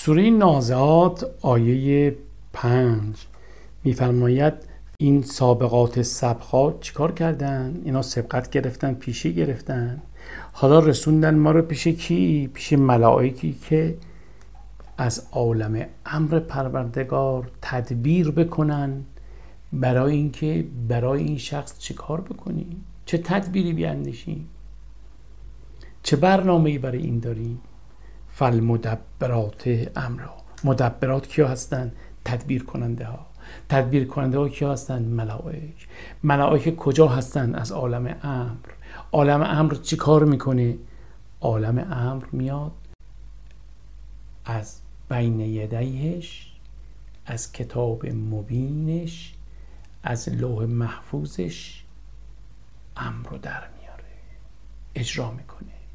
سوره نازعات آیه 5 میفرماید این سابقات سبقات چیکار کردن؟ اینا سبقت گرفتن، پیشی گرفتن، حالا رسوندن ما رو پیش کی؟ پیش ملائکی که از عالم امر پروردگار تدبیر بکنن برای اینکه برای این شخص چیکار بکنیم، چه تدبیری بیاندیشیم، چه برنامه‌ای برای این داریم. فالمدبرات امرا. مدبرات کیا هستن؟ تدبیر کننده ها. تدبیر کننده ها کیا هستن؟ ملائک. ملائک کجا هستن؟ از عالم امر. عالم امر چی کار میکنه؟ عالم امر میاد از بین یدیهش، از کتاب مبینش، از لوح محفوظش امر رو در میاره، اجرا میکنه.